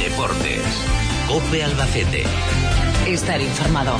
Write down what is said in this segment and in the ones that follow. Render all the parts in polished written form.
Deportes. COPE Albacete. Estar informado.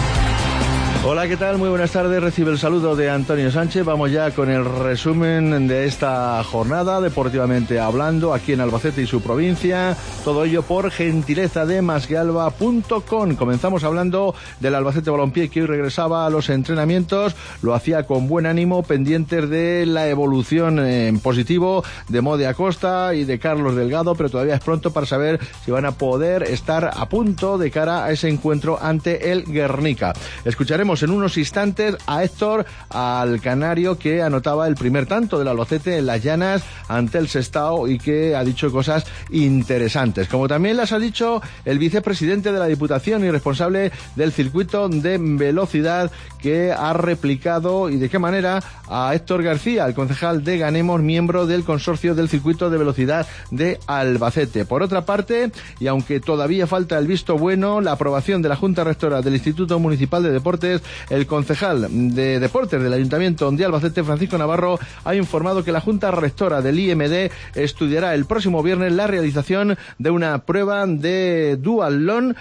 Hola, ¿qué tal? Muy buenas tardes. Recibe el saludo de Antonio Sánchez. Vamos ya con el resumen de esta jornada, deportivamente hablando, aquí en Albacete y su provincia. Todo ello por gentileza de masguealba.com. Comenzamos hablando del Albacete Balompié, que hoy regresaba a los entrenamientos. Lo hacía con buen ánimo, pendientes de la evolución en positivo de Mode Acosta y de Carlos Delgado, pero todavía es pronto para saber si van a poder estar a punto de cara a ese encuentro ante el Guernica. Escucharemos en unos instantes a Héctor, al canario que anotaba el primer tanto del Albacete en las llanas ante el Sestao y que ha dicho cosas interesantes, como también las ha dicho el vicepresidente de la Diputación y responsable del circuito de velocidad, que ha replicado y de qué manera a Héctor García, el concejal de Ganemos, miembro del consorcio del circuito de velocidad de Albacete. Por otra parte, y aunque todavía falta el visto bueno, la aprobación de la Junta Rectora del Instituto Municipal de Deportes, el concejal de Deportes del Ayuntamiento de Albacete, Francisco Navarro, ha informado que la Junta Rectora del IMD estudiará el próximo viernes la realización de una prueba de duatlón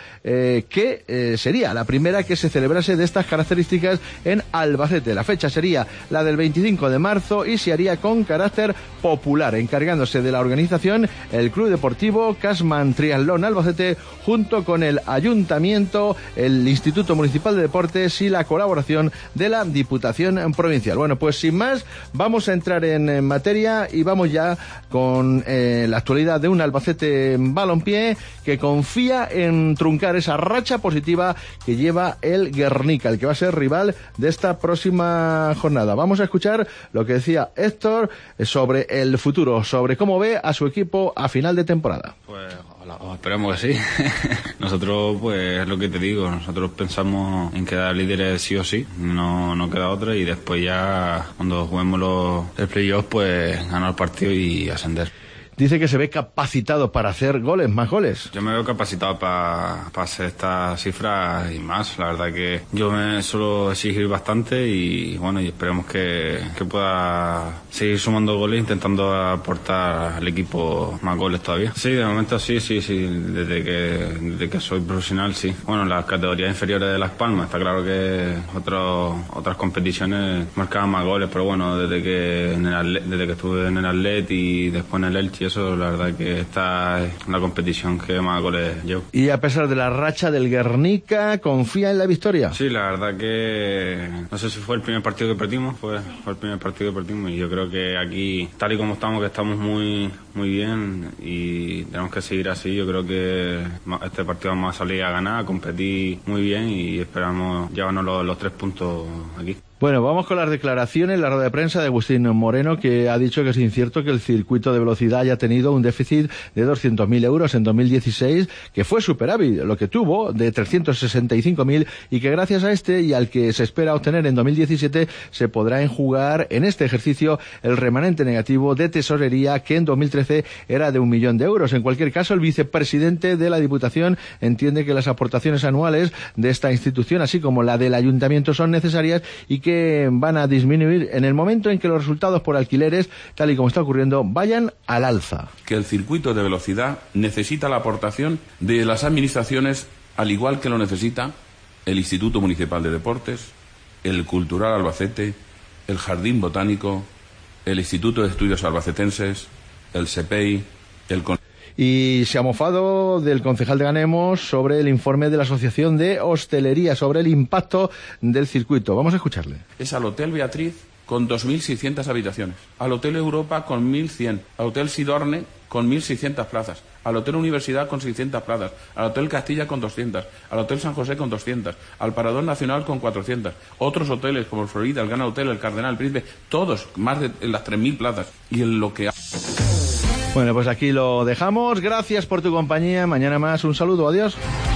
que sería la primera que se celebrase de estas características en Albacete. La fecha sería la del 25 de marzo y se haría con carácter popular, encargándose de la organización el Club Deportivo Casman Triatlón Albacete, junto con el Ayuntamiento, el Instituto Municipal de Deportes y la colaboración de la Diputación Provincial. Bueno, pues sin más, vamos a entrar en materia y vamos ya con la actualidad de un Albacete Balompié que confía en truncar esa racha positiva que lleva el Guernica, el que va a ser rival de esta próxima jornada. Vamos a escuchar lo que decía Héctor sobre el futuro, sobre cómo ve a su equipo a final de temporada. Pues esperemos que sí. Nosotros, pues es lo que te digo, nosotros pensamos en quedar líderes sí o sí, no queda otra, y después ya cuando juguemos el playoff, pues ganar el partido y ascender. Dice que se ve capacitado para hacer goles, más goles. Yo me veo capacitado para hacer estas cifras y más. La verdad que yo me suelo exigir bastante y bueno, y esperemos que pueda seguir sumando goles, intentando aportar al equipo más goles todavía. Sí, de momento sí. Desde que soy profesional, sí. Bueno, en las categorías inferiores de Las Palmas está claro que otras competiciones marcaban más goles, pero bueno, desde que estuve en el Atlet y después en el Elche, eso la verdad que esta es una competición que más goles llevo. Y a pesar de la racha del Guernica, ¿confía en la victoria? Sí, la verdad que no sé si fue el primer partido que perdimos, fue el primer partido que perdimos, y yo creo que aquí, tal y como estamos, que estamos muy bien y tenemos que seguir así. Yo creo que este partido vamos a salir a ganar, a competir muy bien y esperamos llevarnos los 3 puntos aquí. Bueno, vamos con las declaraciones, la rueda de prensa de Agustín Moreno, que ha dicho que es incierto que el circuito de velocidad haya tenido un déficit de 200.000 euros en 2016, que fue superávit, lo que tuvo, de 365.000, y que gracias a este y al que se espera obtener en 2017 se podrá enjugar en este ejercicio el remanente negativo de tesorería, que en 2013 era de 1 millón de euros. En cualquier caso, el vicepresidente de la Diputación entiende que las aportaciones anuales de esta institución, así como la del Ayuntamiento, son necesarias y que van a disminuir en el momento en que los resultados por alquileres, tal y como está ocurriendo, vayan al alza. Que el circuito de velocidad necesita la aportación de las administraciones, al igual que lo necesita el Instituto Municipal de Deportes, el Cultural Albacete, el Jardín Botánico, el Instituto de Estudios Albacetenses, el SEPEI, Y se ha mofado del concejal de Ganemos sobre el informe de la Asociación de Hostelería sobre el impacto del circuito. Vamos a escucharle. Es al Hotel Beatriz con 2.600 habitaciones, al Hotel Europa con 1.100, al Hotel Sidorne con 1.600 plazas, al Hotel Universidad con 600 plazas, al Hotel Castilla con 200, al Hotel San José con 200, al Parador Nacional con 400, otros hoteles como el Florida, el Gran Hotel, el Cardenal, el Príncipe, todos más de las 3.000 plazas. Y en lo que... Bueno, pues aquí lo dejamos. Gracias por tu compañía. Mañana más. Un saludo. Adiós.